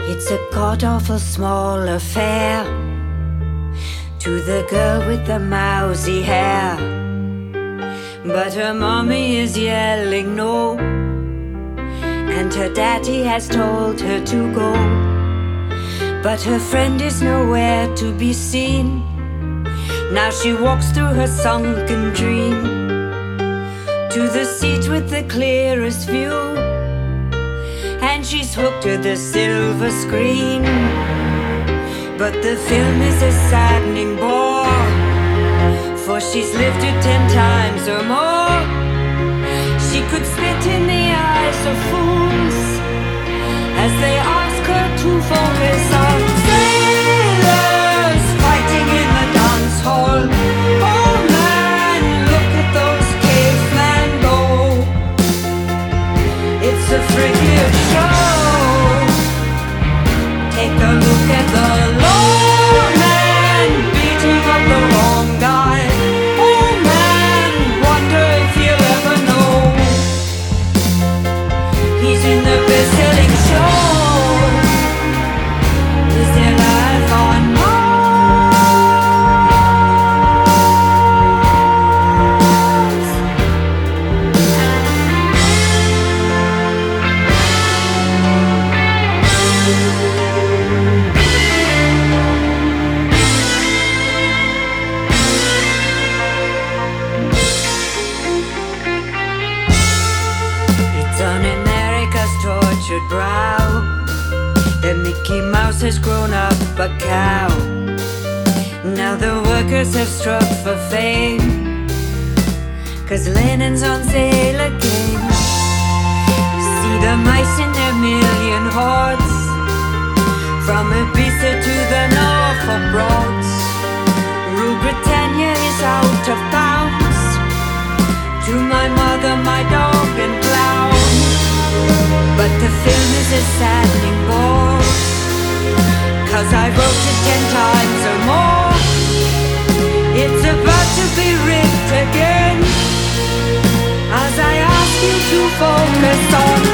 It's a god-awful small affair to the girl with the mousy hair, but her mommy is yelling no, and her daddy has told her to go. But her friend is nowhere to be seen. Now she walks through her sunken dream to the seat with the clearest view, and she's hooked to the silver screen. But the film is a saddening bore, for she's lived it 10 times or more. She could spit in the eyes of fools as they ask her to focus on sailors fighting in the dance hall. Oh man, look at those cavemen go. It's a freakish show. Take a look at the lawman beating up the wrong guy. Oh man, wonder if you'll ever know. He's in the best-selling show. Is there life on Mars? It's on America's tortured brow that Mickey Mouse has grown up a cow. Now the workers have struck for fame, 'cause Lennon's on sale again. See the mice in their million hordes, from Ibiza to the Norfolk Broads. Rule Britannia is out of bounds, to my mother, my dog and clown. But the film is a saddening bore, 'cause I wrote it 10 times or more. It's about to be ripped again, as I ask you to focus on